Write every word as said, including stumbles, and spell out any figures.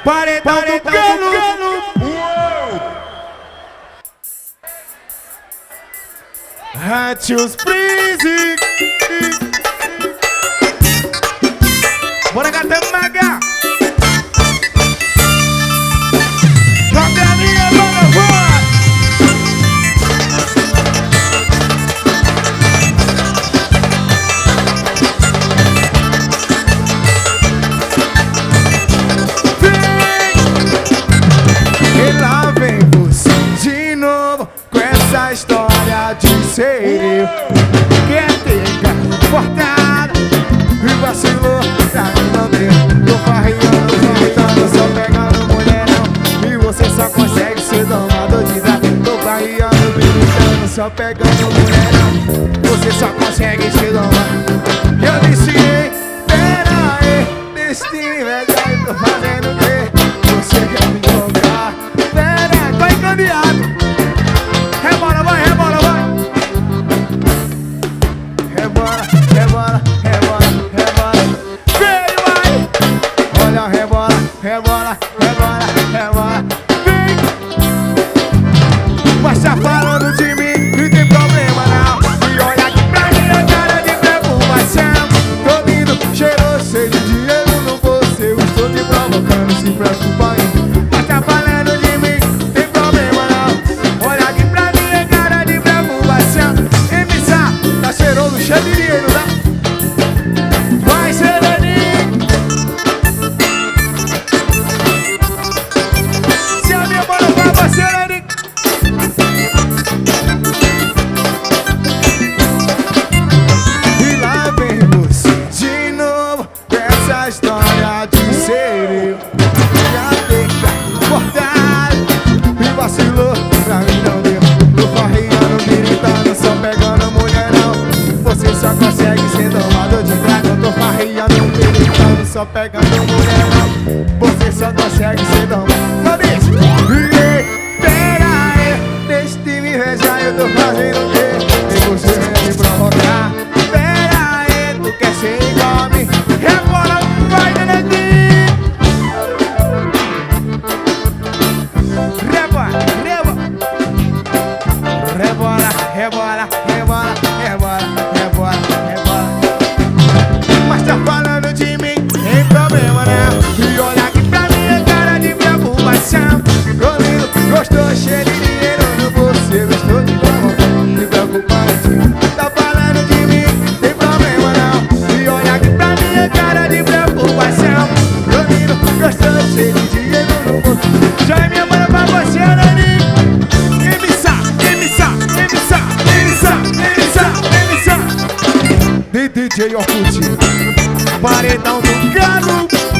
Paredão do Galo. Ratios Freeze. Bora gatar maga. Sobe a linha, bora, bora. E lá vem você de novo com essa história de ser eu. Quer ter carro cortado e vacilou, tá não deu. Tô farreando, farreando, só pegando mulherão. E você só consegue ser domador de dar. Tô farreando, militando, só pegando mulherão. Você só consegue ser domador. Eu viciei, pera aí, destino é velho, tô fazendo o quê? Você quer me colocar? Pera, vai cambiado. Rebola, vai, rebola, vai. Rebola, rebola, rebola, rebola. Vem, vai. Olha, rebola, rebola, rebola, rebola. Vem. Mas tá falando de mim, não tem problema não. E olha aqui pra mim, a cara de preocupação. Tô vindo, cheiroso, cheio de dinheiro no bolso. Eu estou te provocando, se preocupa aí. Mas tá falando de mim, não tem problema não. Olha aqui pra mim, a cara de preocupação. Emissar, tá cheiroso, cheio de dinheiro, né? Vai, Sereninho. Se a minha bola vai, vai, Sereninho. E lá vem você de novo com essa história de ser eu. Já tem carro cortado e vacilou, pra mim não deu. Tô farreando, gritando, só pegando mulherão. Você só consegue ser domador de dragão. Tô farreando, gritando, só pegando mulherão. Você só consegue ser domador. Bicho, ei, pera aí, deixa de me invejar, eu tô fazendo o quê? E você vem me provocar. Pera aí, tu quer ser igual a mim? Rebola, vai, neném. Rebola, rebola. Rebola, rebola, rebola, rebola, rebola, rebola. Mas tá falando de mim, tem problema não. E olha aqui pra minha cara de preocupação. Comigo, gostou, cheio de dinheiro no bolso. Eu estou de provocar, me preocupando. Tá falando de mim, tem problema não. E olha aqui pra minha cara de preocupação. Comigo, gostou, cheio de dinheiro no bolso. Já é minha mano pra você, Nani. Emissar, emissar, emissar, emissar, emissar, emissar. D J Orkut, Paredão do Galo.